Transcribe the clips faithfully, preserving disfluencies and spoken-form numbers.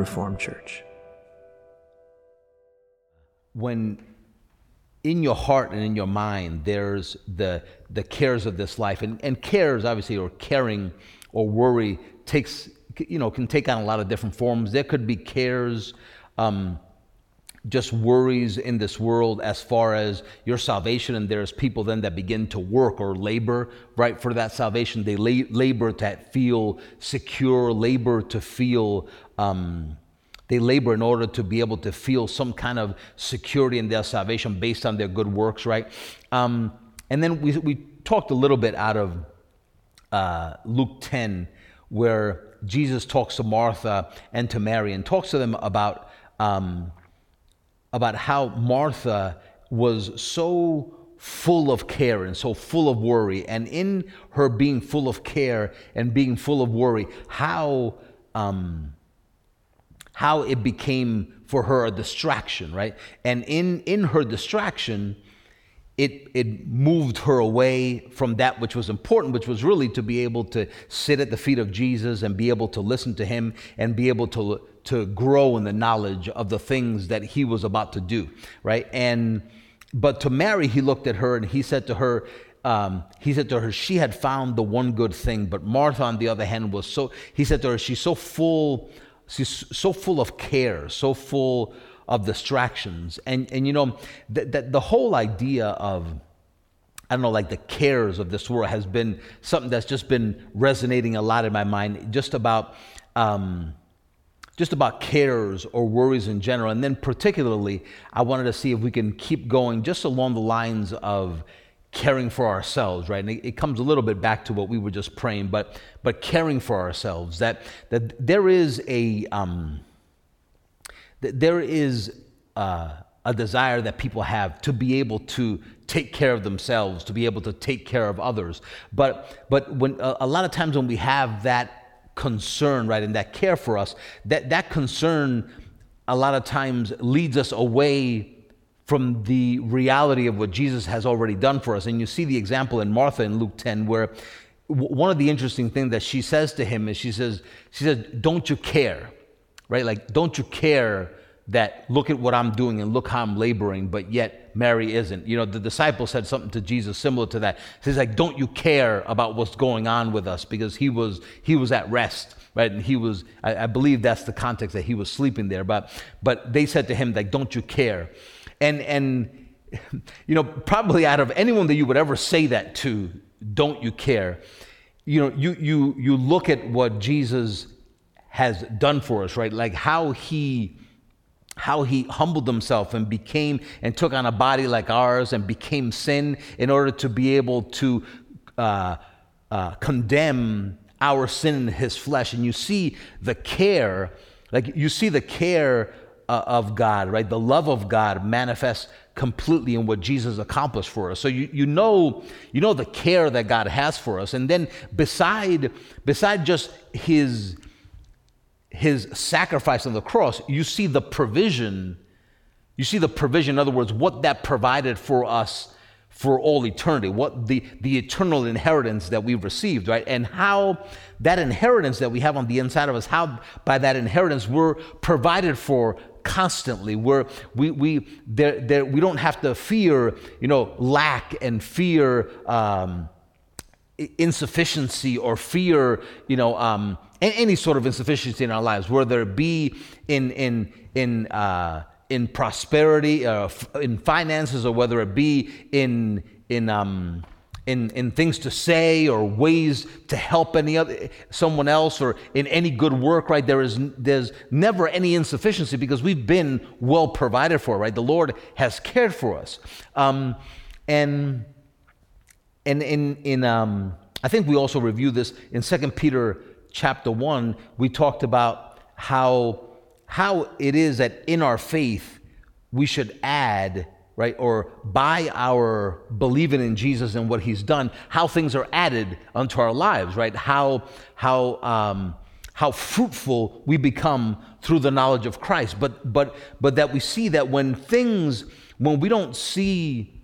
Reformed Church. When in your heart and in your mind there's the the cares of this life, and, and cares obviously, or caring or worry takes, you know, can take on a lot of different forms. There could be cares, um, just worries in this world as far as your salvation, and there's people then that begin to work or labor, right, for that salvation. They la- labor to feel secure, labor to feel, um, they labor in order to be able to feel some kind of security in their salvation based on their good works, right? Um, and then we we talked a little bit out of uh, Luke ten, where Jesus talks to Martha and to Mary and talks to them about um, about how Martha was so full of care and so full of worry, and in her being full of care and being full of worry, how um, how it became for her a distraction, right? And in in her distraction, it it moved her away from that which was important, which was really to be able to sit at the feet of Jesus and be able to listen to him and be able to to grow in the knowledge of the things that he was about to do, right? And but to Mary, he looked at her and he said to her, um, he said to her, she had found the one good thing. But Martha, on the other hand, was so, he said to her, she's so full, she's so full of care, so full of distractions. And, and you know, that the, the whole idea of, I don't know, like the cares of this world has been something that's just been resonating a lot in my mind, just about, um, just about cares or worries in general. And then particularly, I wanted to see if we can keep going just along the lines of caring for ourselves, right? And it, it comes a little bit back to what we were just praying, but but caring for ourselves, that that there is a um, that there is uh, a desire that people have to be able to take care of themselves, to be able to take care of others. But but when a, a lot of times when we have that concern, right, and that care for us, that that concern a lot of times leads us away from the reality of what Jesus has already done for us. And you see the example in Martha in Luke ten, where w- one of the interesting things that she says to him is she says, she says, don't you care, right? Like, don't you care that look at what I'm doing and look how I'm laboring, but yet Mary isn't. You know, the disciple said something to Jesus similar to that. He says, like, don't you care about what's going on with us? Because he was he was at rest, right? And he was, I, I believe that's the context, that he was sleeping there. But but they said to him, like, don't you care? And and you know, probably out of anyone that you would ever say that to, don't you care? You know, you you you look at what Jesus has done for us, right? Like how he how he humbled himself and became and took on a body like ours and became sin in order to be able to uh, uh, condemn our sin in his flesh. And you see the care, like you see the care uh, of God, right? The love of God manifests completely in what Jesus accomplished for us. So you you know you know the care that God has for us. And then beside beside just his his sacrifice on the cross, you see the provision, you see the provision, in other words, what that provided for us for all eternity, what the, the eternal inheritance that we've received, right? And how that inheritance that we have on the inside of us, how by that inheritance we're provided for constantly. We're, we we there there we don't have to fear, you know, lack and fear um, insufficiency or fear, you know, um, any sort of insufficiency in our lives, whether it be in in in uh, in prosperity, uh, in finances, or whether it be in in um, in in things to say or ways to help any other someone else, or in any good work. Right? There is there's never any insufficiency because we've been well provided for. Right? The Lord has cared for us, um, and and in in um, I think we also reviewed this in Second Peter chapter one. We talked about how how it is that in our faith we should add, right, or by our believing in Jesus and what he's done, how things are added unto our lives, right? How how um, how fruitful we become through the knowledge of Christ. But but but that we see that when things when we don't see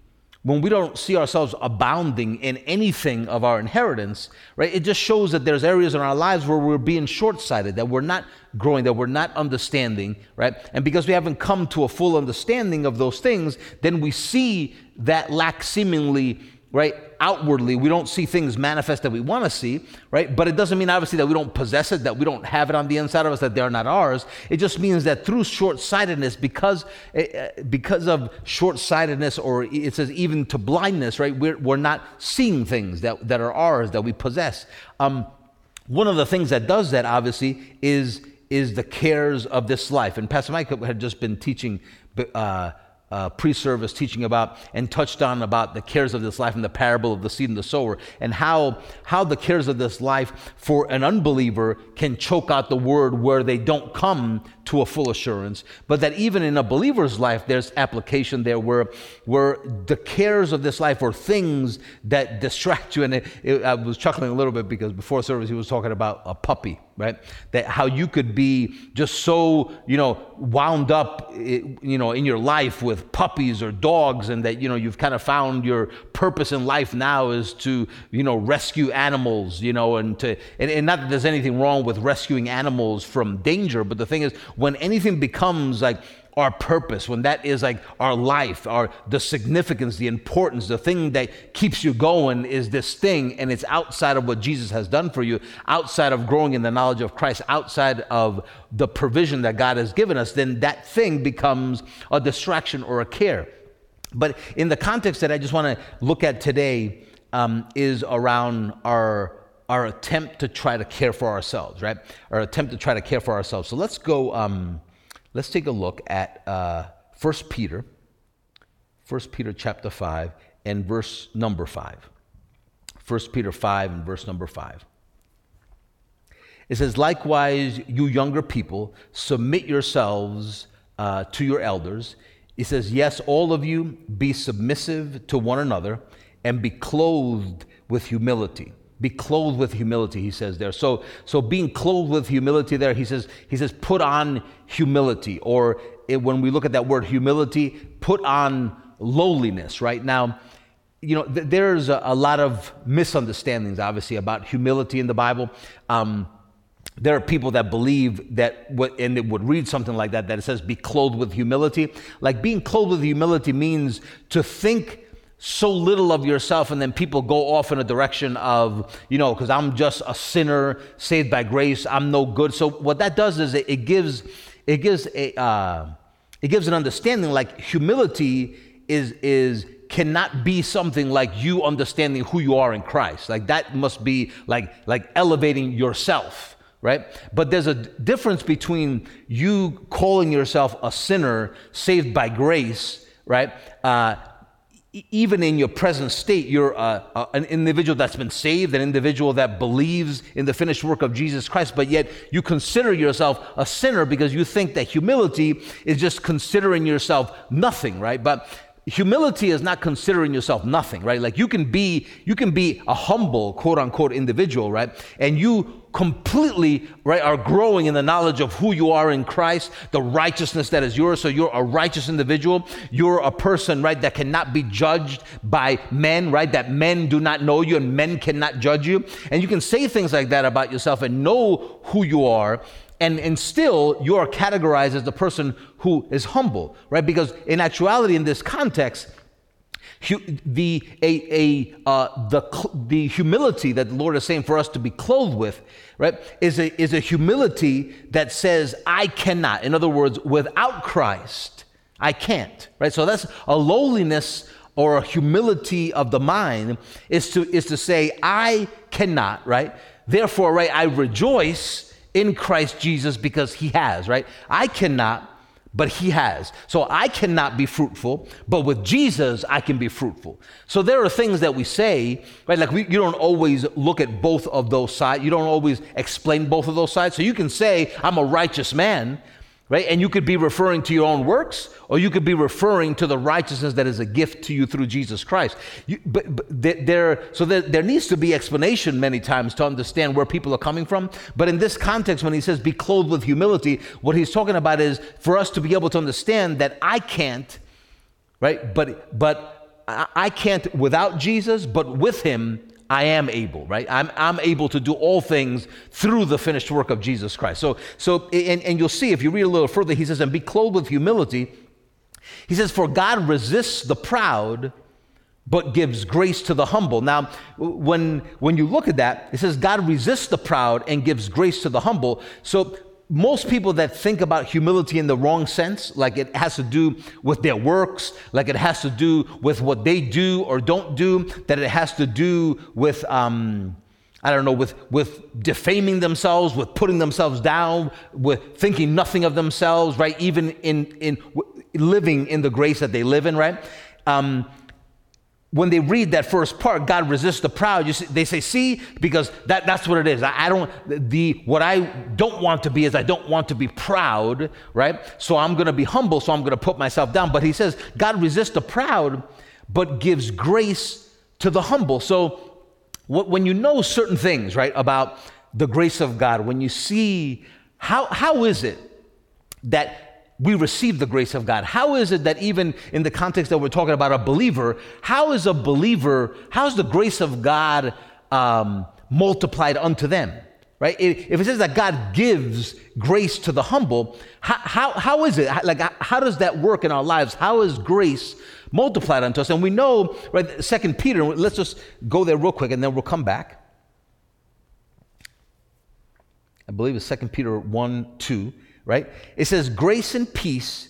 when we don't see ourselves abounding in anything of our inheritance, right, it just shows that there's areas in our lives where we're being short-sighted, that we're not growing, that we're not understanding, right? And because we haven't come to a full understanding of those things, then we see that lack seemingly, right, outwardly. We don't see things manifest that we want to see, right? But it doesn't mean, obviously, that we don't possess it, that we don't have it on the inside of us, that they're not ours. It just means that through short-sightedness, because because of short-sightedness, or it says even to blindness, right, we're, we're not seeing things that, that are ours, that we possess. Um, one of the things that does that, obviously, is, is the cares of this life. And Pastor Mike had just been teaching uh Uh, pre-service, teaching about and touched on about the cares of this life and the parable of the seed and the sower, and how how the cares of this life for an unbeliever can choke out the word where they don't come to a full assurance, but that even in a believer's life there's application there where where the cares of this life are things that distract you. And it, it, I was chuckling a little bit because before service he was talking about a puppy, right? That how you could be just so, you know, wound up, you know, in your life with puppies or dogs, and that, you know, you've kind of found your purpose in life now is to, you know, rescue animals, you know, and to, and, and not that there's anything wrong with rescuing animals from danger, but the thing is, when anything becomes like our purpose, when that is like our life, our the significance, the importance, the thing that keeps you going is this thing, and it's outside of what Jesus has done for you, outside of growing in the knowledge of Christ, outside of the provision that God has given us, then that thing becomes a distraction or a care. But in the context that I just want to look at today um, is around our our attempt to try to care for ourselves, right? Our attempt to try to care for ourselves. So let's go. Um, Let's take a look at uh, First Peter, First Peter chapter five and verse number five. First Peter five and verse number five. It says, "Likewise, you younger people, submit yourselves uh, to your elders." It says, "Yes, all of you, be submissive to one another and be clothed with humility." Be clothed with humility, he says there. So, so being clothed with humility there, he says, he says, put on humility. Or it, when we look at that word humility, put on lowliness, right? Now, you know, th- there's a, a lot of misunderstandings, obviously, about humility in the Bible. Um, there are people that believe that, what, and it would read something like that, that it says, be clothed with humility. Like being clothed with humility means to think so little of yourself, and then people go off in a direction of, you know, because I'm just a sinner saved by grace, I'm no good. So what that does is it, it gives it gives a uh, it gives an understanding like humility is is cannot be something like you understanding who you are in Christ. Like that must be like like elevating yourself, right? But there's a difference between you calling yourself a sinner saved by grace, right? Uh, Even in your present state, you're uh, uh, an individual that's been saved, an individual that believes in the finished work of Jesus Christ, but yet you consider yourself a sinner because you think that humility is just considering yourself nothing, right? But humility is not considering yourself nothing, right? Like you can be, you can be a humble, quote unquote, individual, right? And you completely, right, are growing in the knowledge of who you are in Christ, the righteousness that is yours. So you're a righteous individual. You're a person, right, that cannot be judged by men, right? That men do not know you and men cannot judge you. And you can say things like that about yourself and know who you are. And, and still, you are categorized as the person who is humble, right? Because in actuality, in this context, the a a uh, the the humility that the Lord is saying for us to be clothed with, right, is a is a humility that says, I cannot. In other words, without Christ, I can't, right? So that's a lowliness or a humility of the mind is to is to say, I cannot, right? Therefore, right, I rejoice in Christ Jesus because he has, right? I cannot, but he has. So I cannot be fruitful, but with Jesus, I can be fruitful. So there are things that we say, right? Like we, you don't always look at both of those sides. You don't always explain both of those sides. So you can say, I'm a righteous man, right? And you could be referring to your own works, or you could be referring to the righteousness that is a gift to you through Jesus Christ. You, but, but there, so there, there needs to be explanation many times to understand where people are coming from. But in this context, when he says be clothed with humility, what he's talking about is for us to be able to understand that I can't, right? But but I, I can't without Jesus, but with him, I am able, right? I'm, I'm able to do all things through the finished work of Jesus Christ. So, so and, and you'll see if you read a little further, he says, and be clothed with humility. He says, for God resists the proud, but gives grace to the humble. Now, when, when you look at that, it says God resists the proud and gives grace to the humble. So most people that think about humility in the wrong sense, like it has to do with their works, like it has to do with what they do or don't do, that it has to do with, um, I don't know, with, with defaming themselves, with putting themselves down, with thinking nothing of themselves, right? Even in, in living in the grace that they live in, right? Um, When they read that first part, God resists the proud, you see, they say, see, because that, that's what it is. I, I don't, the, what I don't want to be is I don't want to be proud, right? So I'm going to be humble, so I'm going to put myself down. But he says, God resists the proud, but gives grace to the humble. So what, when you know certain things, right, about the grace of God, when you see, how how is it that we receive the grace of God? How is it that even in the context that we're talking about a believer, how is a believer, how's the grace of God um, multiplied unto them, right? If it says that God gives grace to the humble, how, how, how is it, like, how does that work in our lives? How is grace multiplied unto us? And we know, right, Second Peter, let's just go there real quick and then we'll come back. I believe it's Second Peter one, two. Right? It says, grace and peace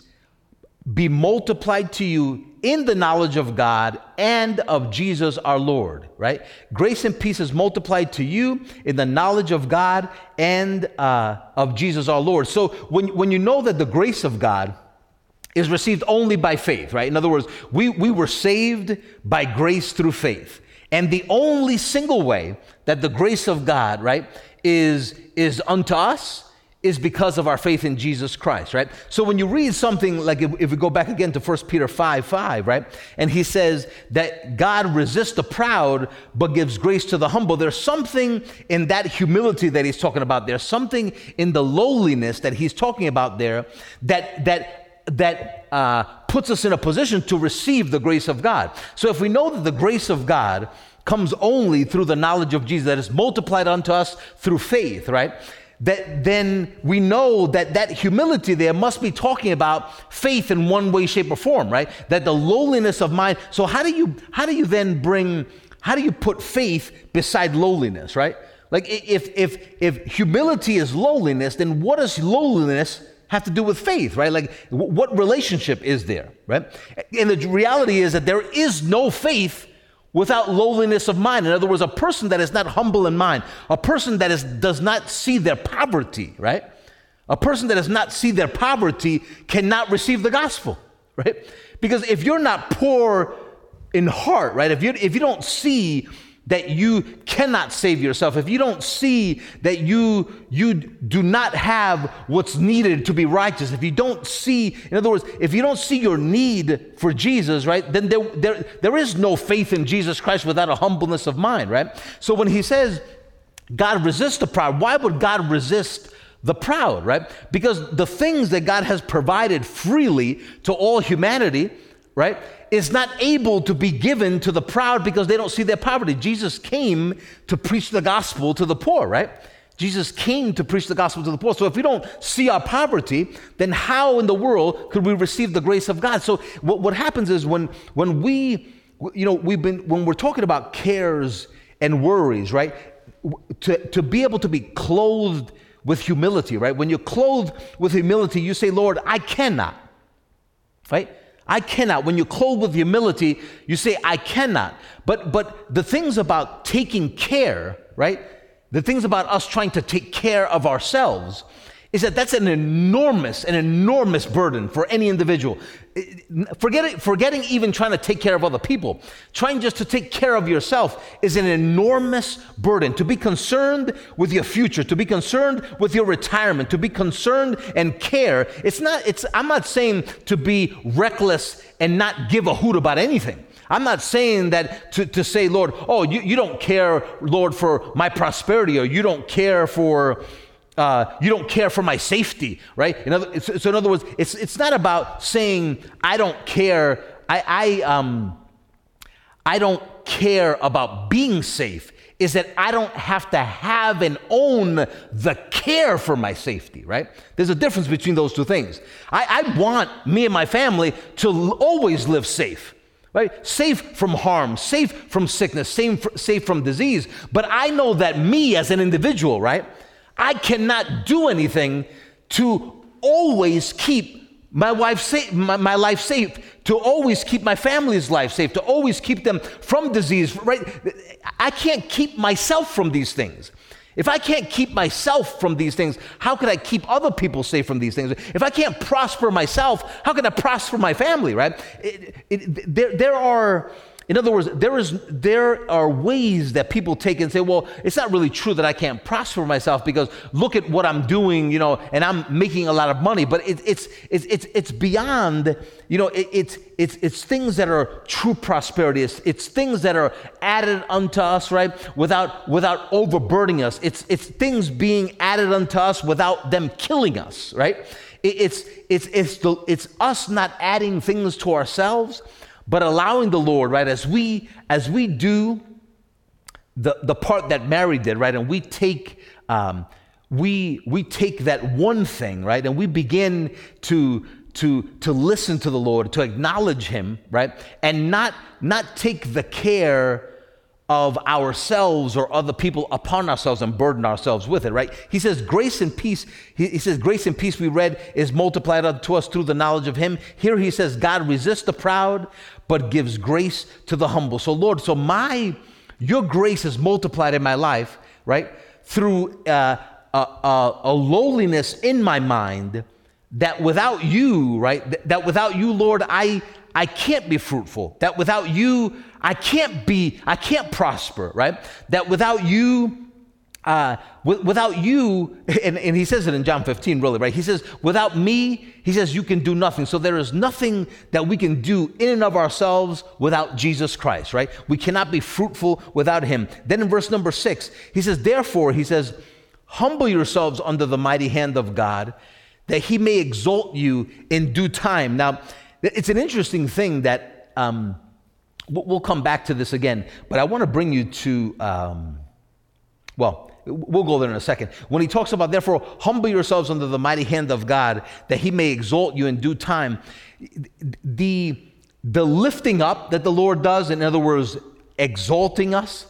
be multiplied to you in the knowledge of God and of Jesus our Lord, right? Grace and peace is multiplied to you in the knowledge of God and uh, of Jesus our Lord. So when, when you know that the grace of God is received only by faith, right? In other words, we, we were saved by grace through faith. And the only single way that the grace of God, right, is, is unto us is because of our faith in Jesus Christ, right? So when you read something like, if, if we go back again to First Peter five, five, right? And he says that God resists the proud, but gives grace to the humble. There's something in that humility that he's talking about. There's something in the lowliness that he's talking about there that, that, that uh, puts us in a position to receive the grace of God. So if we know that the grace of God comes only through the knowledge of Jesus, that is multiplied unto us through faith, right? That then we know that that humility there must be talking about faith in one way, shape, or form, right? That the lowliness of mind. So how do you how do you then bring how do you put faith beside lowliness, right? Like if if if humility is lowliness, then what does lowliness have to do with faith, right? Like what relationship is there, right? And the reality is that there is no faith without lowliness of mind. In other words, a person that is not humble in mind, a person that is does not see their poverty, right? A person that does not see their poverty cannot receive the gospel, right? Because if you're not poor in heart, right? If you if you don't see that you cannot save yourself, if you don't see that you you do not have what's needed to be righteous, if you don't see, in other words, if you don't see your need for Jesus, right, then there, there, there is no faith in Jesus Christ without a humbleness of mind, right? So when he says God resists the proud, why would God resist the proud, right? Because the things that God has provided freely to all humanity, right, is not able to be given to the proud because they don't see their poverty. Jesus came to preach the gospel to the poor, right? Jesus came to preach the gospel to the poor. So if we don't see our poverty, then how in the world could we receive the grace of God? So what, what happens is when when we, you know, we've been, when we're talking about cares and worries, right? To, to be able to be clothed with humility, right? When you're clothed with humility, you say, Lord, I cannot, right? I cannot. When you're clothed with humility, you say, I cannot. But but the things about taking care, right? The things about us trying to take care of ourselves is that that's an enormous, an enormous burden for any individual. Forgetting, forgetting even trying to take care of other people. Trying just to take care of yourself is an enormous burden. To be concerned with your future, to be concerned with your retirement, to be concerned and care. It's not, it's, I'm not saying to be reckless and not give a hoot about anything. I'm not saying that to, to say, Lord, oh, you, you don't care, Lord, for my prosperity, or you don't care for Uh, you don't care for my safety, right? In other, so in other words, it's it's not about saying I don't care. I I um I don't care about being safe is that I don't have to have and own the care for my safety, right? There's a difference between those two things. I, I want me and my family to l- always live safe, right? Safe from harm, safe from sickness, safe, safe from disease. But I know that me as an individual, right? I cannot do anything to always keep my wife safe, my, my life safe, to always keep my family's life safe, to always keep them from disease, right? I can't keep myself from these things. If I can't keep myself from these things, how could I keep other people safe from these things? If I can't prosper myself, how can I prosper my family, right? It, it, there, there are, in other words, there is there are ways that people take and say, well, it's not really true that I can't prosper myself because look at what I'm doing, you know, and I'm making a lot of money. But it, it's it's it's it's beyond, you know, it, it's it's it's things that are true prosperity. It's, it's things that are added unto us, right, without without overburdening us. It's it's things being added unto us without them killing us, right? It, it's it's it's the, it's us not adding things to ourselves, but allowing the Lord, right, as we as we do the the part that Mary did, right, and we take um, we we take that one thing, right, and we begin to to to listen to the Lord, to acknowledge Him, right, and not not take the care of ourselves or other people upon ourselves and burden ourselves with it, right? He says grace and peace, he, he says grace and peace we read is multiplied unto us through the knowledge of Him. Here he says God resists the proud, but gives grace to the humble. So Lord, so my, your grace is multiplied in my life, right? Through uh, a, a, a lowliness in my mind that without you, right? That, that without you, Lord, I I can't be fruitful. That without you, I can't be, I can't prosper, right? That without you, uh, w- without you, and, and he says it in John fifteen, really, right? He says, without me, he says, you can do nothing. So there is nothing that we can do in and of ourselves without Jesus Christ, right? We cannot be fruitful without Him. Then in verse number six, he says, therefore, he says, humble yourselves under the mighty hand of God, that He may exalt you in due time. Now, it's an interesting thing that, um, we'll come back to this again, but I want to bring you to, um, well, we'll go there in a second. When he talks about, therefore, humble yourselves under the mighty hand of God, that He may exalt you in due time, the, the lifting up that the Lord does, in other words, exalting us,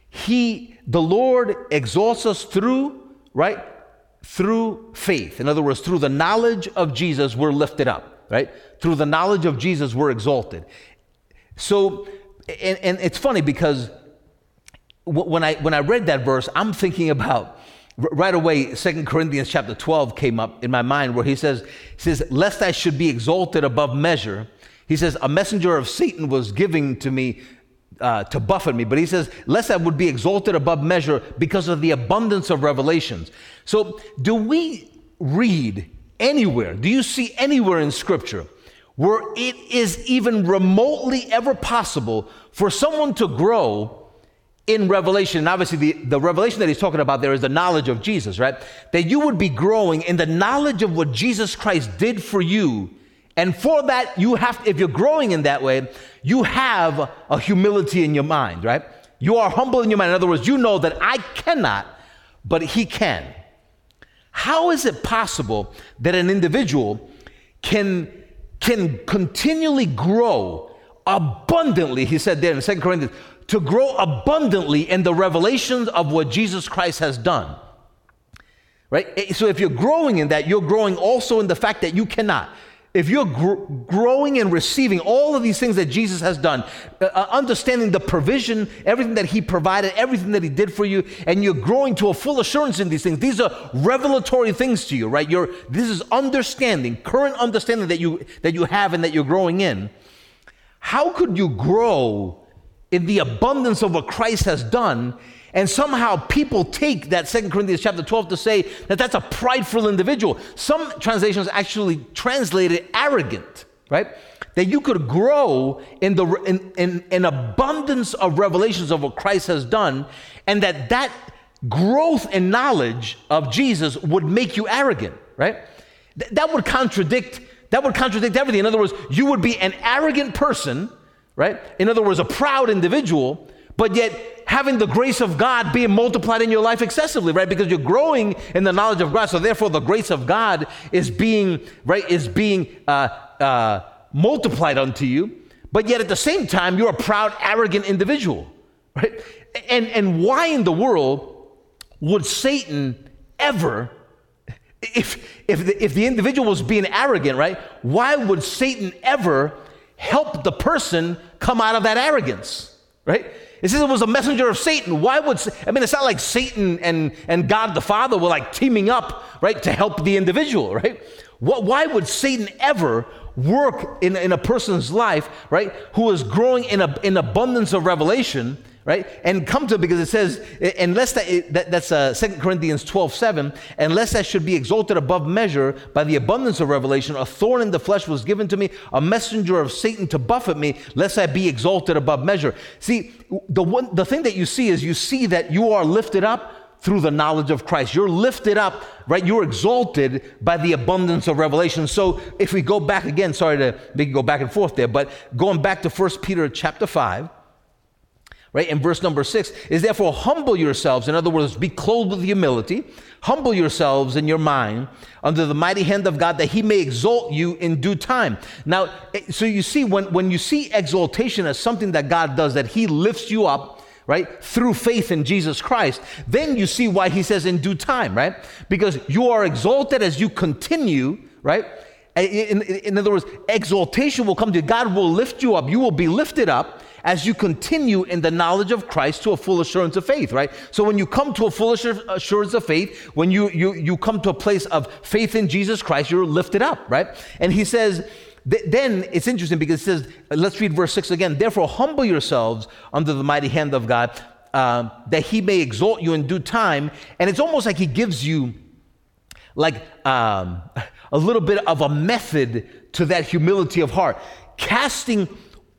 He, the Lord exalts us through, right, through faith. In other words, through the knowledge of Jesus, we're lifted up. Right? Through the knowledge of Jesus, we're exalted. So, and, and it's funny because when I when I read that verse, I'm thinking about right away, Second Corinthians chapter twelve came up in my mind where he says, he says, lest I should be exalted above measure. He says, a messenger of Satan was giving to me uh, to buffet me. But he says, lest I would be exalted above measure because of the abundance of revelations. So do we read anywhere, do you see anywhere in Scripture where it is even remotely ever possible for someone to grow in revelation? And obviously the, the revelation that he's talking about there is the knowledge of Jesus, right? That you would be growing in the knowledge of what Jesus Christ did for you. And for that, you have, if you're growing in that way, you have a humility in your mind, right? You are humble in your mind. In other words, you know that I cannot, but He can. How is it possible that an individual can, can continually grow abundantly, he said there in Second Corinthians, to grow abundantly in the revelations of what Jesus Christ has done? Right? So if you're growing in that, you're growing also in the fact that you cannot. If you're gr- growing and receiving all of these things that Jesus has done, uh, understanding the provision, everything that He provided, everything that He did for you, and you're growing to a full assurance in these things, these are revelatory things to you, right? You're, this is understanding, current understanding that you, that you have and that you're growing in. How could you grow in the abundance of what Christ has done, and somehow people take that Second Corinthians chapter twelve to say that that's a prideful individual? Some translations actually translate it arrogant, right? That you could grow in the in, in, in abundance of revelations of what Christ has done, and that that growth and knowledge of Jesus would make you arrogant, right? Th- that would contradict that would contradict everything. In other words, you would be an arrogant person, right? In other words, a proud individual, but yet having the grace of God being multiplied in your life excessively, right? Because you're growing in the knowledge of God, so therefore the grace of God is being, right, is being uh, uh, multiplied unto you, but yet at the same time, you're a proud, arrogant individual, right? And, and why in the world would Satan ever, if, if, the, if the individual was being arrogant, right, why would Satan ever help the person come out of that arrogance, right? It says it was a messenger of Satan. Why would, I mean, it's not like Satan and, and God the Father were like teaming up, right, to help the individual, right? What, why would Satan ever work in, in a person's life, right, who is growing in, a, in abundance of revelation, right, and come to, because it says, unless that, that that's uh, Second Corinthians twelve seven, unless that should be exalted above measure by the abundance of revelation, a thorn in the flesh was given to me, a messenger of Satan to buffet me, lest I be exalted above measure. See, the one, the thing that you see is you see that you are lifted up through the knowledge of Christ. You're lifted up, right? You're exalted by the abundance of revelation. So if we go back again, sorry to make you go back and forth there, but going back to First Peter chapter five, right, in verse number six, is therefore humble yourselves. In other words, be clothed with humility. Humble yourselves in your mind under the mighty hand of God, that he may exalt you in due time. Now, so you see, when, when you see exaltation as something that God does, that he lifts you up, right, through faith in Jesus Christ, then you see why he says in due time, right? Because you are exalted as you continue, right? In, in, in other words, exaltation will come to you. God will lift you up. You will be lifted up as you continue in the knowledge of Christ to a full assurance of faith, right? So when you come to a full assurance of faith, when you, you, you come to a place of faith in Jesus Christ, you're lifted up, right? And he says, th- then it's interesting because it says, let's read verse six again. Therefore, humble yourselves under the mighty hand of God, uh, that he may exalt you in due time. And it's almost like he gives you like um, a little bit of a method to that humility of heart, casting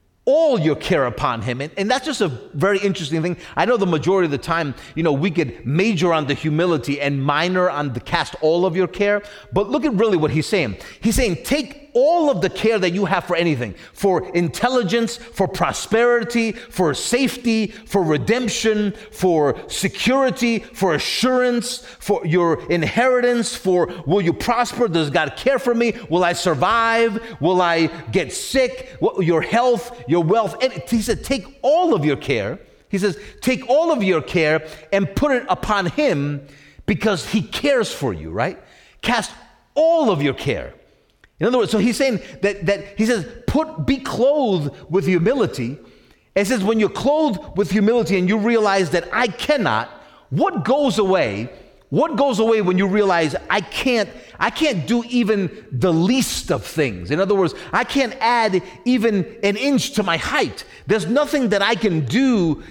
all your care upon him. And, and that's just a very interesting thing. I know the majority of the time, you know, we could major on the humility and minor on the cast all of your care. But look at really what he's saying. He's saying, take all of the care that you have for anything, for intelligence, for prosperity, for safety, for redemption, for security, for assurance, for your inheritance, for will you prosper? Does God care for me? Will I survive? Will I get sick? What, your health, your wealth. And he said, take all of your care. He says, take all of your care and put it upon him because he cares for you, right? Cast all of your care. In other words, so he's saying that, that he says, put, be clothed with humility. And it says, when you're clothed with humility and you realize that I cannot, what goes away? What goes away when you realize I can't, I can't do even the least of things? In other words, I can't add even an inch to my height. There's nothing that I can do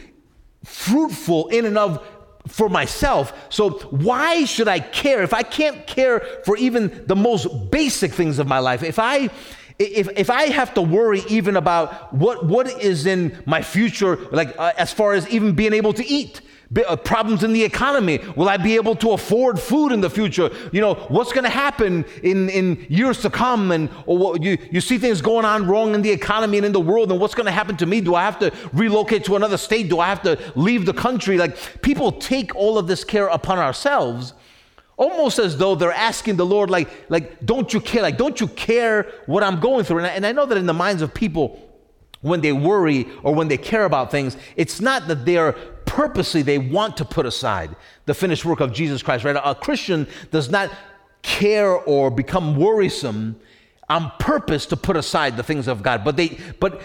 fruitful in and of for myself. So why should I care if I can't care for even the most basic things of my life? If I if if I have to worry even about what what is in my future, like uh, as far as even being able to eat, uh, problems in the economy, will I be able to afford food in the future? You know, what's going to happen in in years to come? And or what, you you see things going on wrong in the economy and in the world, and what's going to happen to me? Do I have to relocate to another state? Do I have to leave the country? Like, people take all of this care upon ourselves, almost as though they're asking the Lord, like, like, don't you care? Like, don't you care what I'm going through? And I, and I know that in the minds of people, when they worry or when they care about things, it's not that they're purposely, they want to put aside the finished work of Jesus Christ, right? A Christian does not care or become worrisome on purpose to put aside the things of God. But they, but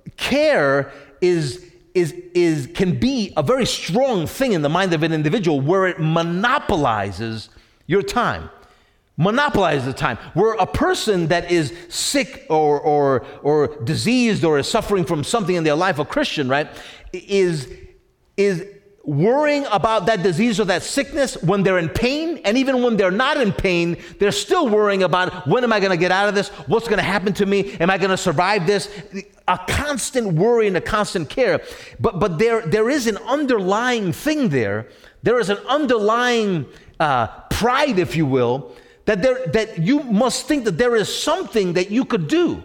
care is is is can be a very strong thing in the mind of an individual, where it monopolizes your time. Monopolizes the time. Where a person that is sick or or or diseased or is suffering from something in their life, a Christian, right, is is worrying about that disease or that sickness when they're in pain, and even when they're not in pain, they're still worrying about, when am I going to get out of this? What's going to happen to me? Am I going to survive this? A constant worry and a constant care. But but there there is an underlying thing there. There is an underlying uh, pride, if you will, that there that you must think that there is something that you could do.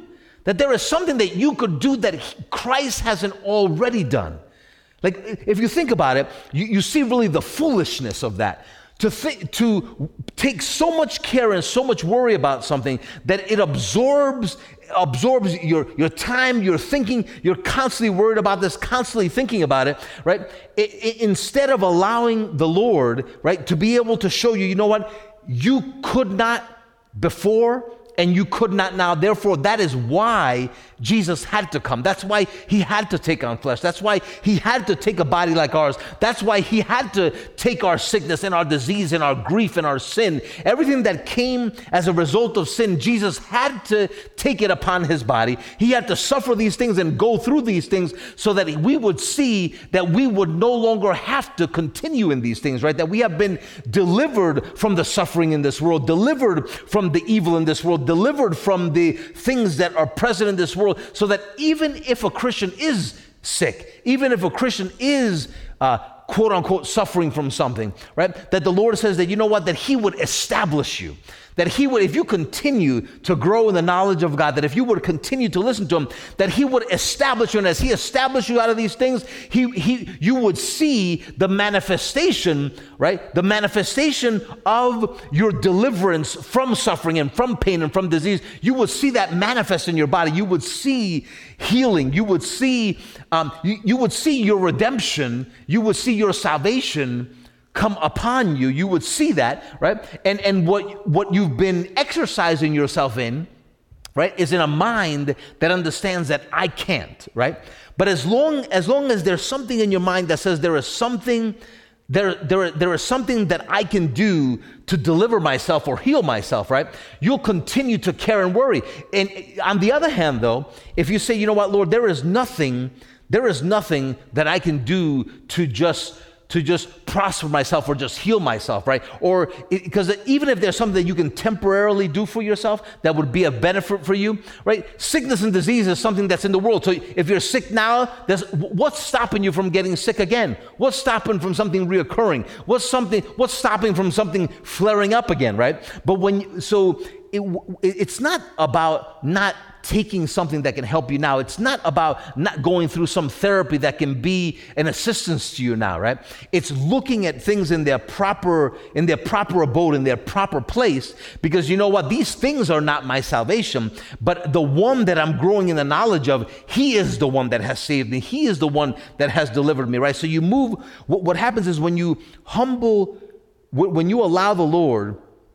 That there is something that you could do that Christ hasn't already done. Like, if you think about it, you, you see really the foolishness of that. To, th- to take so much care and so much worry about something that it absorbs absorbs your, your time, your thinking, you're constantly worried about this, constantly thinking about it, right? It, it, instead of allowing the Lord, right, to be able to show you, you know what, you could not before, and you could not now. Therefore, that is why Jesus had to come. That's why he had to take on flesh. That's why he had to take a body like ours. That's why he had to take our sickness and our disease and our grief and our sin. Everything that came as a result of sin, Jesus had to take it upon his body. He had to suffer these things and go through these things so that we would see that we would no longer have to continue in these things, right? That we have been delivered from the suffering in this world, delivered from the evil in this world, delivered from the things that are present in this world, so that even if a Christian is sick, even if a Christian is uh, quote unquote suffering from something, right? That the Lord says that, you know what, that he would establish you. That he would, if you continue to grow in the knowledge of God, that if you would continue to listen to him, that he would establish you. And as he established you out of these things, he, he, you would see the manifestation, right? The manifestation of your deliverance from suffering and from pain and from disease. You would see that manifest in your body. You would see healing. You would see, um, you, you would see your redemption. You would see your salvation come upon you. You would see that, right? And and what what you've been exercising yourself in, right, is in a mind that understands that I can't, right? But as long as long as there's something in your mind that says there is something there there there is something that I can do to deliver myself or heal myself, right? You'll continue to care and worry. And on the other hand, though, if you say, you know what, Lord, there is nothing, there is nothing that I can do to just to just prosper myself or just heal myself, right? Or because even if there's something that you can temporarily do for yourself that would be a benefit for you, right? Sickness and disease is something that's in the world. So if you're sick now, there's, what's stopping you from getting sick again? What's stopping from something reoccurring? What's something? What's stopping from something flaring up again, right? But when so it, it's not about not taking something that can help you now. It's not about not going through some therapy that can be an assistance to you now, right? It's looking at things in their proper, in their proper abode, in their proper place, because you know what? These things are not my salvation, but the one that I'm growing in the knowledge of, he is the one that has saved me. He is the one that has delivered me, right? So you move, what, what happens is when you humble, when you allow the Lord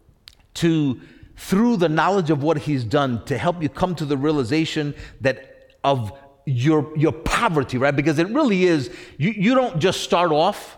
to, through the knowledge of what he's done, to help you come to the realization that of your your poverty, right? Because it really is, you, you don't just start off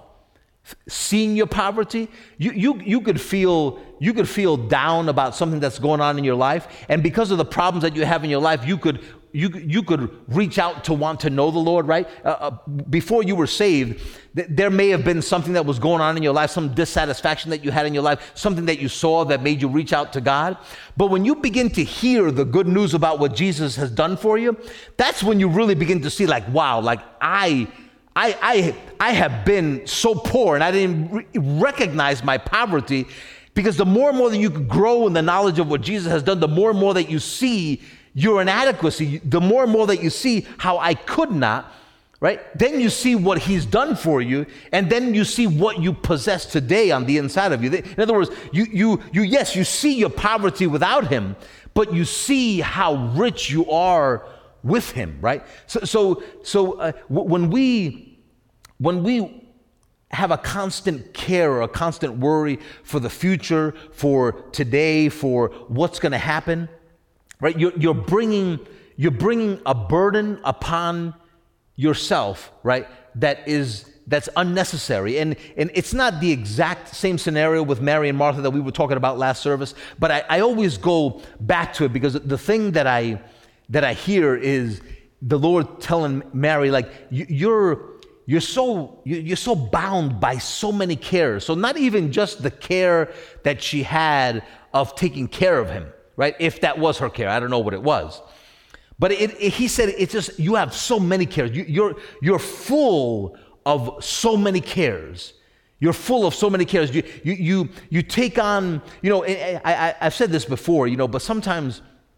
seeing your poverty. You you you could feel you could feel down about something that's going on in your life, and because of the problems that you have in your life, you could you you could reach out to want to know the Lord, right? Uh, uh, before you were saved, th- there may have been something that was going on in your life, some dissatisfaction that you had in your life, something that you saw that made you reach out to God. But when you begin to hear the good news about what Jesus has done for you, that's when you really begin to see, like, wow, like I. I, I, I have been so poor, and I didn't re- recognize my poverty, because the more and more that you grow in the knowledge of what Jesus has done, the more and more that you see your inadequacy, the more and more that you see how I could not, right? Then you see what he's done for you, and then you see what you possess today on the inside of you. In other words, you, you, you yes, you see your poverty without him, but you see how rich you are with him, right? So, so, so uh, w- when we when we have a constant care or a constant worry for the future, for today, for what's going to happen, right? You're, you're bringing you're bringing a burden upon yourself, right? That is that's unnecessary, and and it's not the exact same scenario with Mary and Martha that we were talking about last service, but I, I always go back to it, because the thing that I that I hear is the Lord telling Mary, like, you, you're you're so you're so bound by so many cares. So not even just the care that she had of taking care of him, right? If that was her care, I don't know what it was, but it, it, he said it's just you have so many cares. You, you're you're full of so many cares. You're full of so many cares. You you you, you take on, you know. I, I I've said this before, you know, but sometimes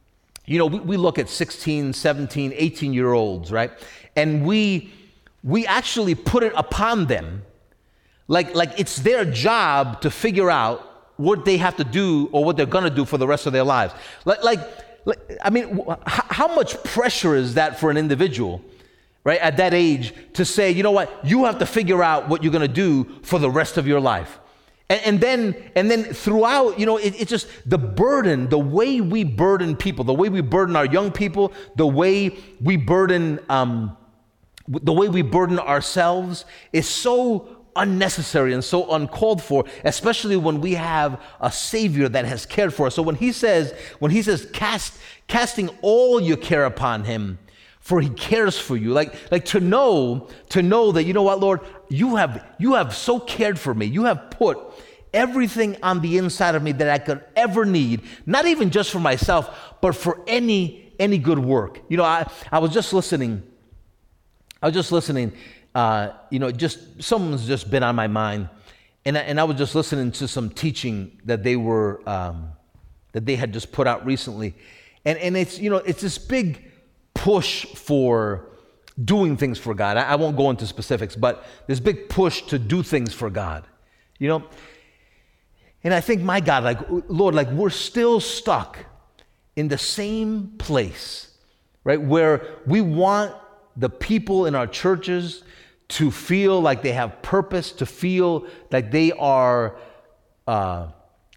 you know, we, we look at sixteen, seventeen, eighteen year olds, right? And we we actually put it upon them like, like it's their job to figure out what they have to do or what they're gonna do for the rest of their lives. Like, like, like I mean, how much pressure is that for an individual, right, at that age to say, you know what, you have to figure out what you're gonna do for the rest of your life. And, and then and then throughout, you know, it, it's just the burden, the way we burden people, the way we burden our young people, the way we burden, um, the way we burden ourselves is so unnecessary and so uncalled for, especially when we have a Savior that has cared for us. So when he says, when he says, cast, casting all your care upon him, for he cares for you. Like, like to know, to know that, you know what, Lord, you have, you have so cared for me. You have put everything on the inside of me that I could ever need, not even just for myself, but for any, any good work. You know, I, I was just listening, I was just listening, uh, you know, just, someone's just been on my mind. And I, and I was just listening to some teaching that they were, um, that they had just put out recently. And, and it's, you know, it's this big push for doing things for God. I, I won't go into specifics, but this big push to do things for God, you know? And I think, my God, like, Lord, like we're still stuck in the same place, right? Where we want the people in our churches to feel like they have purpose, to feel like they are uh,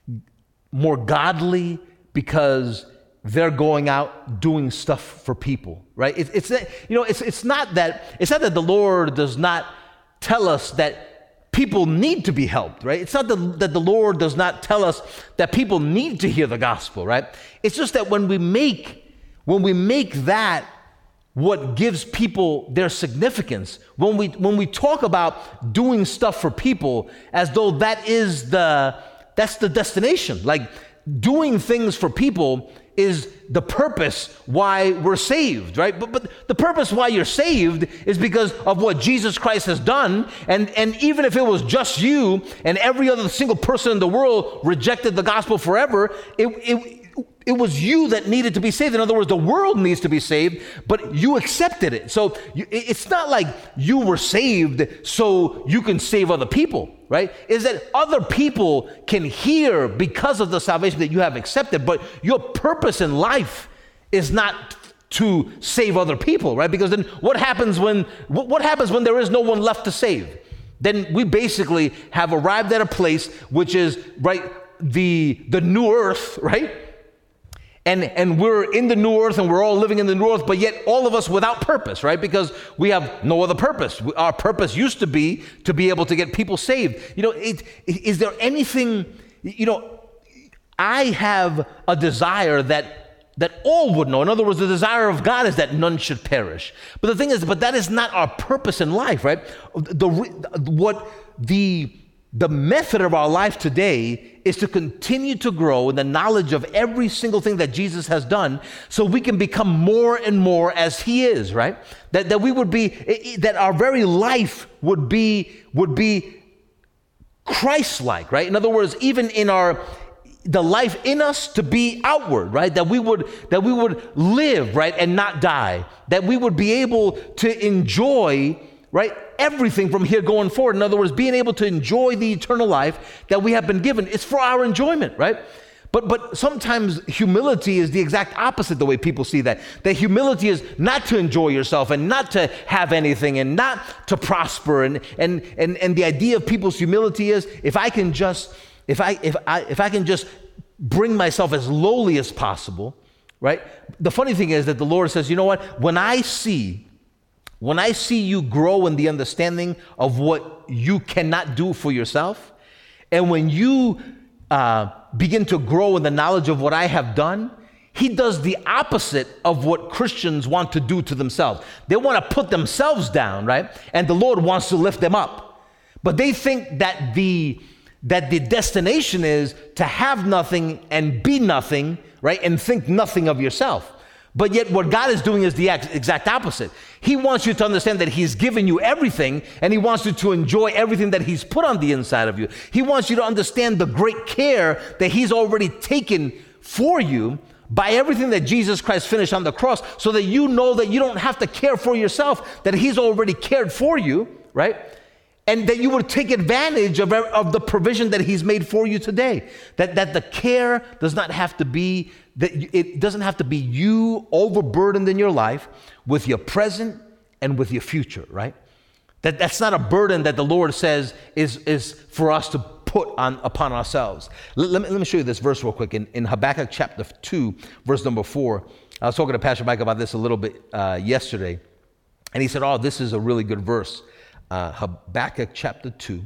more godly because they're going out doing stuff for people, right? It, it's you know, it's it's not that it's not that the Lord does not tell us that people need to be helped, right? It's not the, that the Lord does not tell us that people need to hear the gospel, right? It's just that when we make when we make that what gives people their significance, when we when we talk about doing stuff for people as though that is the that's the destination, like doing things for people is the purpose why we're saved, right? But but the purpose why you're saved is because of what Jesus Christ has done. And, and even if it was just you and every other single person in the world rejected the gospel forever, it, it, it was you that needed to be saved. In other words, the world needs to be saved, but you accepted it. So you, it's not like you were saved so you can save other people, right? Is that other people can hear because of the salvation that you have accepted, but your purpose in life is not to save other people, right? Because then what happens when what, what happens when there is no one left to save? Then we basically have arrived at a place which is, right, the the new earth, right? And and we're in the new earth and we're all living in the new earth, but yet all of us without purpose, right? Because we have no other purpose. Our purpose used to be to be able to get people saved. You know, it, is there anything, you know, I have a desire that that all would know. In other words, the desire of God is that none should perish. But the thing is, but that is not our purpose in life, right? The what the The method of our life today is to continue to grow in the knowledge of every single thing that Jesus has done so we can become more and more as he is, right? That that we would be, that our very life would be, would be Christ-like, right? In other words, even in our, the life in us to be outward, right? That we would, that we would live, right, and not die. That we would be able to enjoy, right, everything from here going forward. In other words, being able to enjoy the eternal life that we have been given. It's for our enjoyment, right? But but sometimes humility is the exact opposite the way people see that. That humility is not to enjoy yourself and not to have anything and not to prosper. And and and, and the idea of people's humility is if I can just if I if I if I can just bring myself as lowly as possible, right? The funny thing is that the Lord says, you know what? When I see When I see you grow in the understanding of what you cannot do for yourself, and when you uh, begin to grow in the knowledge of what I have done, he does the opposite of what Christians want to do to themselves. They want to put themselves down, right? And the Lord wants to lift them up. But they think that the that the destination is to have nothing and be nothing, right? And think nothing of yourself. But yet what God is doing is the exact opposite. He wants you to understand that he's given you everything, and he wants you to enjoy everything that he's put on the inside of you. He wants you to understand the great care that he's already taken for you, by everything that Jesus Christ finished on the cross, so that you know that you don't have to care for yourself, that he's already cared for you, right? And that you would take advantage of, of the provision that he's made for you today. That, that the care does not have to be, that it doesn't have to be you overburdened in your life with your present and with your future, right? That that's not a burden that the Lord says is, is for us to put on upon ourselves. Let, let, me, let me show you this verse real quick. In, in Habakkuk chapter two, verse number four, I was talking to Pastor Mike about this a little bit uh, yesterday, and he said, oh, this is a really good verse. Uh, Habakkuk chapter two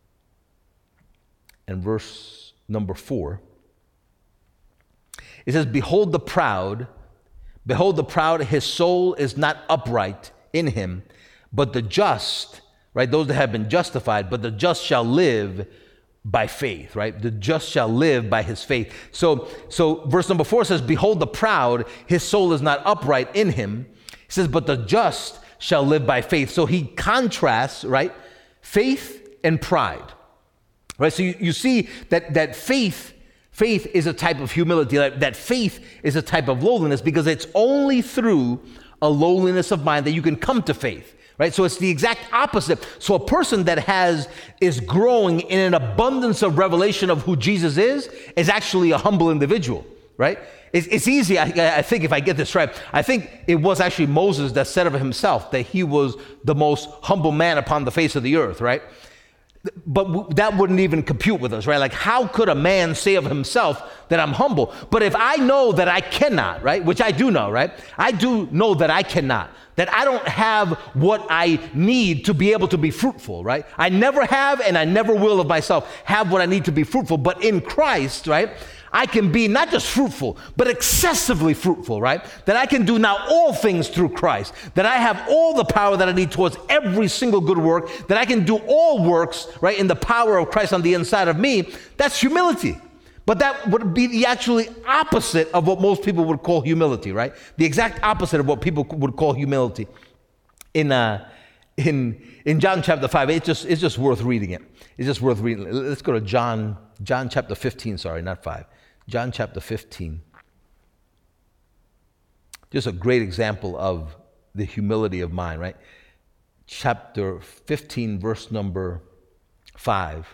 and verse number four. It says, behold the proud, behold the proud, his soul is not upright in him, but the just, right, those that have been justified, but the just shall live by faith, right? The just shall live by his faith. So, so verse number four says, behold the proud, his soul is not upright in him. He says, but the just shall live by faith. So he contrasts, right, faith and pride, right? So you, you see that, that faith, faith is a type of humility, that, that faith is a type of lowliness, because it's only through a lowliness of mind that you can come to faith. Right? So it's the exact opposite. So a person that has is growing in an abundance of revelation of who Jesus is is actually a humble individual, right? It's, it's easy, I, I think, if I get this right. I think it was actually Moses that said of himself that he was the most humble man upon the face of the earth, right? But w- that wouldn't even compute with us, right? Like, how could a man say of himself that I'm humble? But if I know that I cannot, right? Which I do know, right? I do know that I cannot. That I don't have what I need to be able to be fruitful, right? I never have, and I never will of myself have what I need to be fruitful. But in Christ, right, I can be not just fruitful, but excessively fruitful, right? That I can do now all things through Christ. That I have all the power that I need towards every single good work. That I can do all works, right, in the power of Christ on the inside of me. That's humility. But that would be the actually opposite of what most people would call humility, right? The exact opposite of what people would call humility. In uh, in in John chapter five, it's just it's just worth reading it. It's just worth reading. Let's go to John John chapter fifteen. Sorry, not five. John chapter fifteen. Just a great example of the humility of mind, right? Chapter fifteen, verse number five.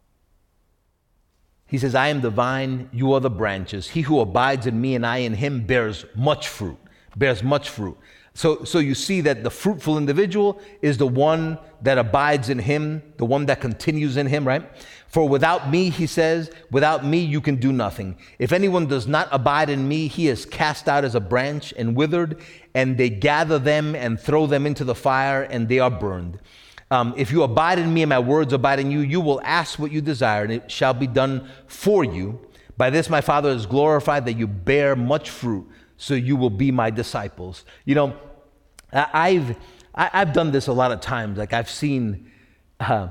He says, I am the vine, you are the branches. He who abides in me and I in him bears much fruit, bears much fruit. So, so you see that the fruitful individual is the one that abides in him, the one that continues in him, right? For without me, he says, without me you can do nothing. If anyone does not abide in me, he is cast out as a branch and withered, and they gather them and throw them into the fire, and they are burned. Um, if you abide in me and my words abide in you, you will ask what you desire, and it shall be done for you. By this my Father is glorified, that you bear much fruit, so you will be my disciples. You know, I've I've done this a lot of times. Like I've seen uh,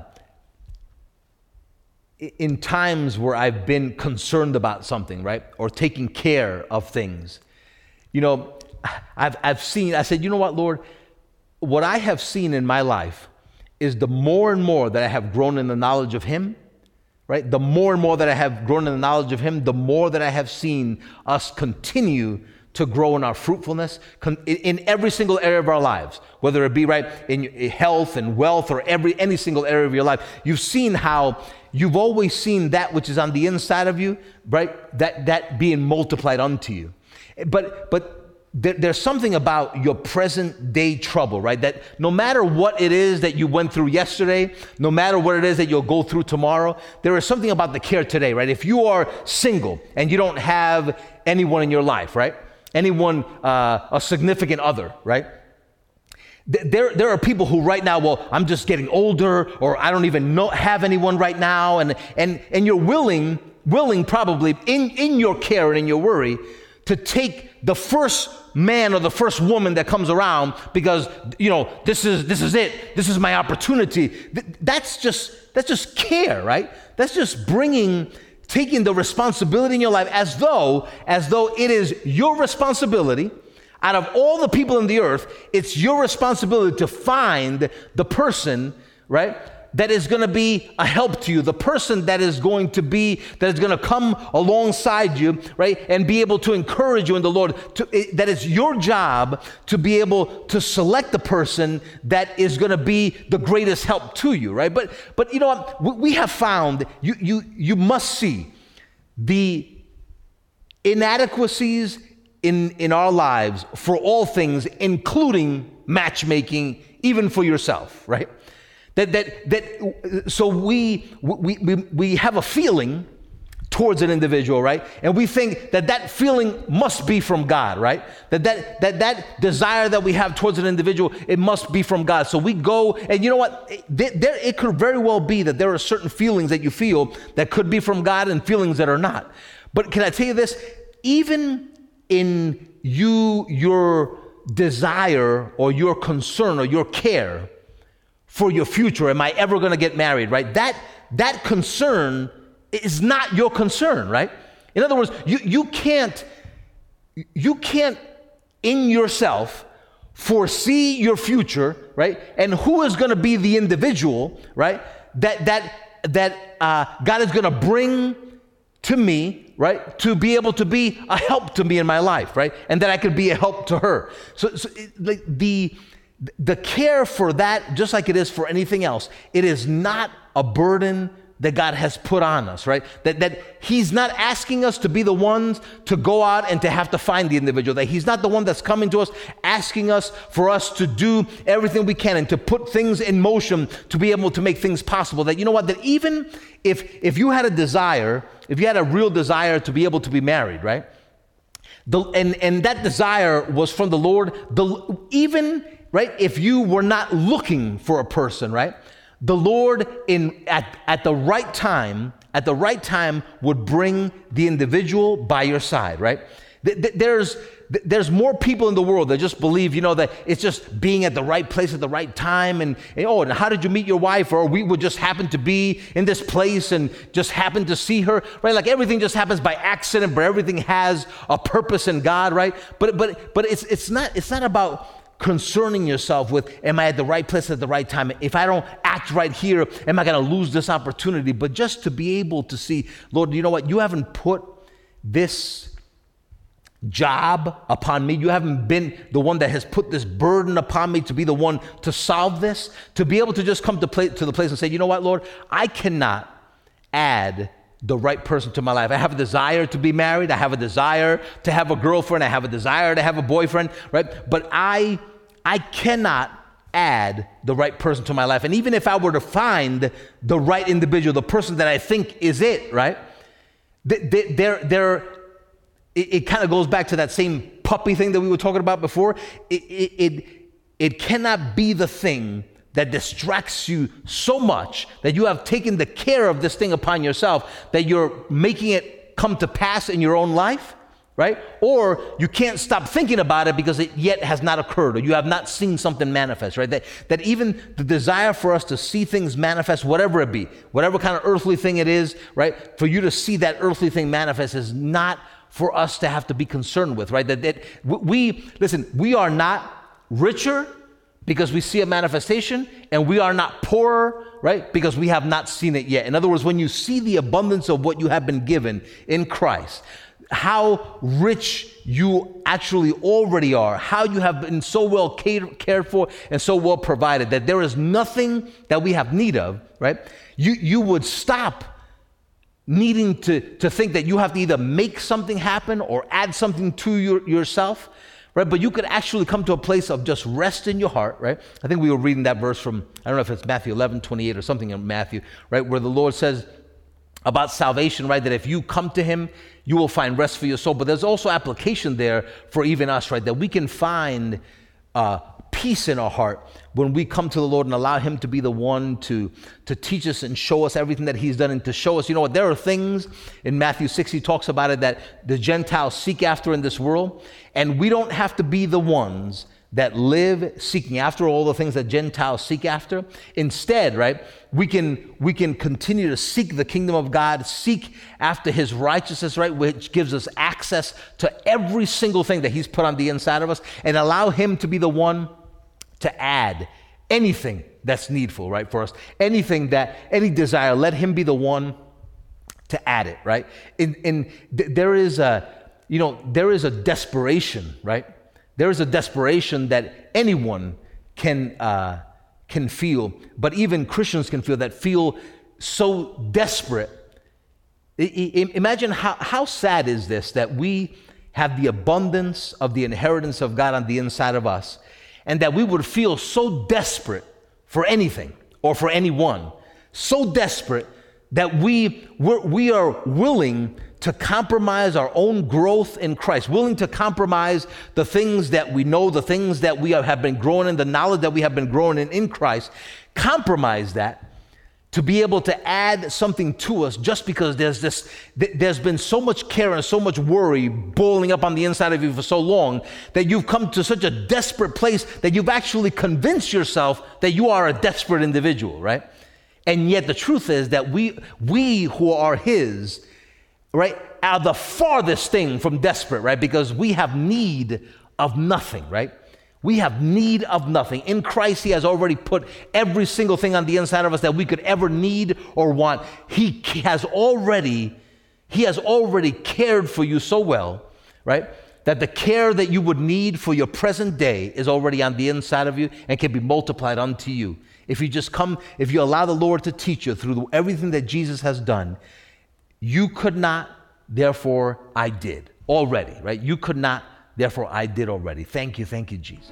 in times where I've been concerned about something, right, or taking care of things. You know, I've I've seen. I said, you know what, Lord, what I have seen in my life is the more and more that I have grown in the knowledge of him, right? The more and more that I have grown in the knowledge of him, the more that I have seen us continue to grow in our fruitfulness in every single area of our lives, whether it be right in health and wealth or every any single area of your life. You've seen how you've always seen that which is on the inside of you, right? That that being multiplied unto you. But but there's something about your present day trouble, right? That no matter what it is that you went through yesterday, no matter what it is that you'll go through tomorrow, there is something about the care today, right? If you are single and you don't have anyone in your life, right? Anyone, uh, a significant other, right? There, there are people who right now, well, I'm just getting older, or I don't even know, have anyone right now, and and and you're willing, willing probably in in your care and in your worry to take the first man or the first woman that comes around because, you know, this is this is it. This is my opportunity. That's just that's just care, right? That's just bringing, taking the responsibility in your life as though as though it is your responsibility. Out of all the people in the earth, it's your responsibility to find the person, right, that is going to be a help to you, the person that is going to be, that is going to come alongside you, right, and be able to encourage you in the Lord. To, it, that it's your job to be able to select the person that is going to be the greatest help to you, right? But but you know what? We, we have found, you you you must see the inadequacies in, in our lives for all things, including matchmaking, even for yourself, right? That that that so we we we we have a feeling towards an individual, right? And we think that that feeling must be from God, right? That that that that desire that we have towards an individual, it must be from God. So we go, and you know what? There, there it could very well be that there are certain feelings that you feel that could be from God and feelings that are not. But can I tell you this? Even in you, your desire or your concern or your care for your future, am I ever going to get married, right? That that concern is not your concern, right? In other words, you you can't you can't in yourself foresee your future, right? And who is going to be the individual, right? That that that uh, God is going to bring to me, right? To be able to be a help to me in my life, right? And that I could be a help to her. So, so it, like the the care for that, just like it is for anything else, it is not a burden that God has put on us, right? That that He's not asking us to be the ones to go out and to have to find the individual. That He's not the one that's coming to us, asking us for us to do everything we can and to put things in motion to be able to make things possible. That, you know what, that even if if you had a desire, if you had a real desire to be able to be married, right? The, and, and that desire was from the Lord, the, even, right, if you were not looking for a person, right? The Lord in at, at the right time, at the right time would bring the individual by your side, right? There's there's more people in the world that just believe, you know, that it's just being at the right place at the right time, and, and oh, and how did you meet your wife? Or we would just happen to be in this place and just happen to see her, right? Like everything just happens by accident, but everything has a purpose in God, right? But but but it's it's not it's not about concerning yourself with, am I at the right place at the right time? If I don't act right here, am I going to lose this opportunity? But just to be able to see, Lord, you know what? You haven't put this job upon me. You haven't been the one that has put this burden upon me to be the one to solve this, to be able to just come to, play, to the place and say, you know what, Lord, I cannot add the right person to my life. I have a desire to be married. I have a desire to have a girlfriend. I have a desire to have a boyfriend, right? But I, I cannot add the right person to my life. And even if I were to find the right individual, the person that I think is it, right? They're, they're, it, it kind of goes back to that same puppy thing that we were talking about before. It, it, it, it cannot be the thing that distracts you so much that you have taken the care of this thing upon yourself that you're making it come to pass in your own life, right? Or you can't stop thinking about it because it yet has not occurred, or you have not seen something manifest, right? That, that even the desire for us to see things manifest, whatever it be, whatever kind of earthly thing it is, right? For you to see that earthly thing manifest is not for us to have to be concerned with, right? That, that we, listen, we are not richer because we see a manifestation, and we are not poorer, right? Because we have not seen it yet. In other words, when you see the abundance of what you have been given in Christ, how rich you actually already are, how you have been so well cared for and so well provided that there is nothing that we have need of, right? You, you would stop needing to, to think that you have to either make something happen or add something to your, yourself, right? But you could actually come to a place of just rest in your heart, right? I think we were reading that verse from, I don't know if it's Matthew eleven twenty-eight or something in Matthew, right? Where the Lord says about salvation, right? That if you come to Him, you will find rest for your soul. But there's also application there for even us, right? That we can find uh, peace in our heart when we come to the Lord and allow Him to be the one to, to teach us and show us everything that He's done, and to show us, you know what, there are things in Matthew six, He talks about it, that the Gentiles seek after in this world, and we don't have to be the ones that live seeking after all the things that Gentiles seek after. Instead, right, we can we can continue to seek the kingdom of God, seek after His righteousness, right, which gives us access to every single thing that He's put on the inside of us, and allow Him to be the one to add anything that's needful, right, for us. Anything that, any desire, let him be the one to add it, right? In, in th- there is a, you know, there is a desperation, right? There is a desperation that anyone can uh, can feel, but even Christians can feel, that feel so desperate. I, I, imagine how, how sad is this, that we have the abundance of the inheritance of God on the inside of us, and that we would feel so desperate for anything or for anyone, so desperate that we we're, we are willing to compromise our own growth in Christ, willing to compromise the things that we know, the things that we have been growing in, the knowledge that we have been growing in in Christ, compromise that to be able to add something to us, just because there's this, there's been so much care and so much worry boiling up on the inside of you for so long that you've come to such a desperate place that you've actually convinced yourself that you are a desperate individual, right? And yet the truth is that we, we who are his, right, are the farthest thing from desperate, right? Because we have need of nothing, right? We have need of nothing. In Christ, he has already put every single thing on the inside of us that we could ever need or want. He has already, he has already cared for you so well, right? That the care that you would need for your present day is already on the inside of you and can be multiplied unto you. If you just come, if you allow the Lord to teach you through everything that Jesus has done, you could not, therefore I did already, right? You could not, therefore I did already. Thank you, thank you, Jesus.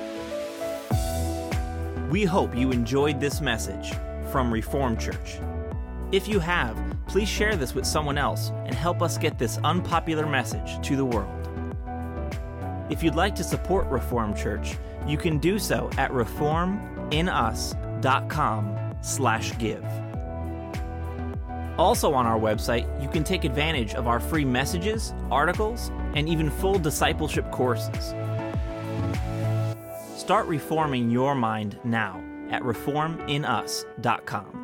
We hope you enjoyed this message from Reformed Church. If you have, please share this with someone else and help us get this unpopular message to the world. If you'd like to support Reformed Church, you can do so at reforminus.com slash give. Also on our website, you can take advantage of our free messages, articles, and even full discipleship courses. Start reforming your mind now at reforminus dot com.